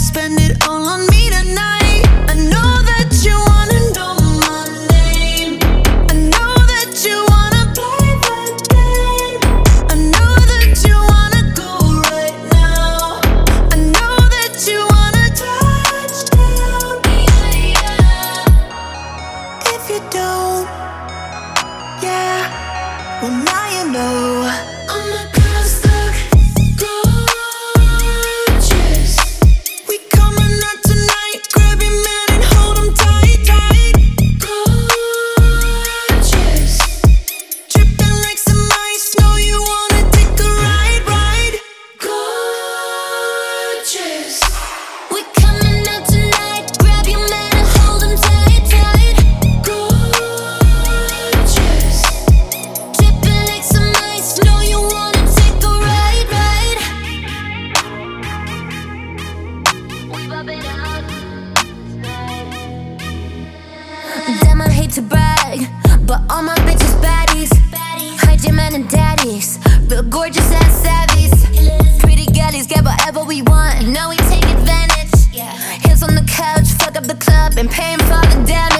spend it all on me tonight. I know that you wanna know my name. I know that you wanna play that game. I know that you wanna go right now. I know that you wanna touch down. If you don't, yeah, well now you know. All my girls look gorgeous. We coming out tonight. Grab your man and hold him tight, tight. Gorgeous. Dripping like some ice. Know you wanna take a ride, ride. Gorgeous. We coming out tonight. Grab your man and hold him tight, tight. Gorgeous. Dripping like some ice. Know you wanna take a ride, ride. We bop it out. Damn, I hate to brag, but all my bitches baddies. Hide your man and daddies, real gorgeous ass savvies. Pretty galleys get whatever we want. Now we take advantage. Heels on the couch, fuck up the club and paying for all the damage.